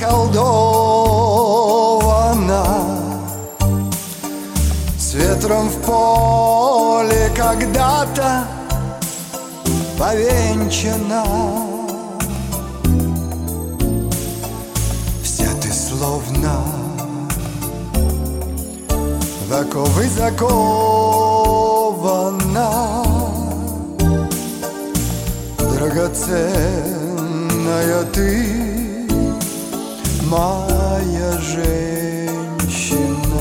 заколдована, с ветром в поле когда-то повенчана. Вся ты словно в оковы закована, драгоценная ты, моя женщина.